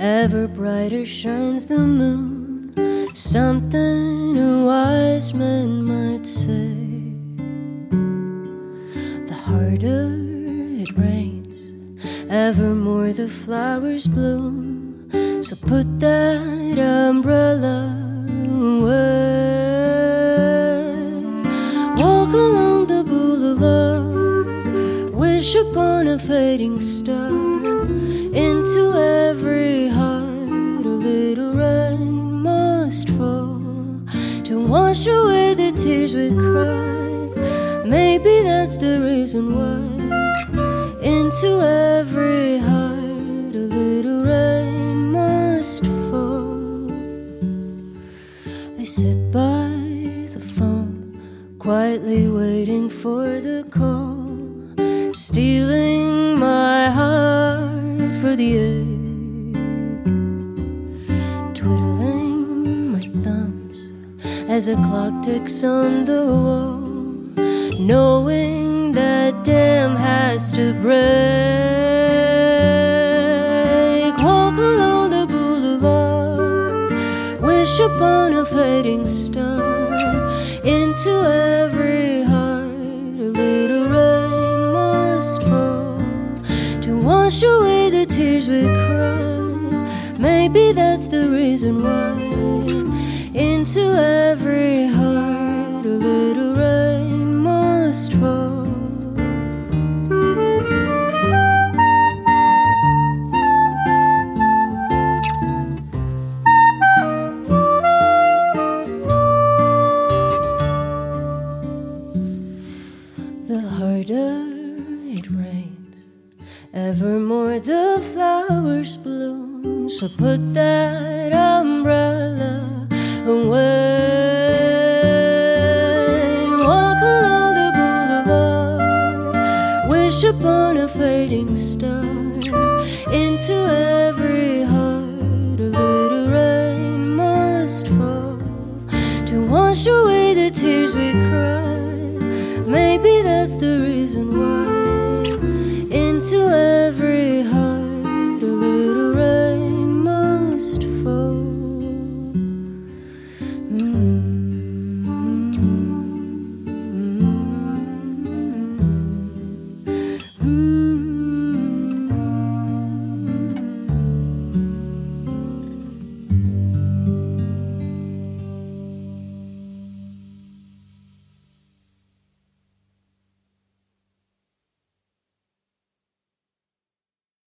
ever brighter shines the moon. Something a wise man might say. The harder it rains, evermore the flowers bloom. So put that umbrella away. Walk along the boulevard, wish upon a fading star. Into every heart a little rain must fall to wash away the tears we cry. Maybe that's the reason why. Into every heart a little rain must fall. I sit by the phone, quietly waiting for the call, stealing my heart for the ache, twiddling my thumbs as a clock ticks on the wall, knowing that dam has to break. Walk along the boulevard, wish upon a fading star. Into every heart a little rain must fall to wash away the tears we cry. Maybe that's the reason why. Into every heart a little rain must fall. The harder it rains, evermore the flowers bloom. So put that umbrella away. Walk along the boulevard, wish upon a fading star. Into every heart a little rain must fall to wash away the tears we cry. Maybe that's the reason why. Into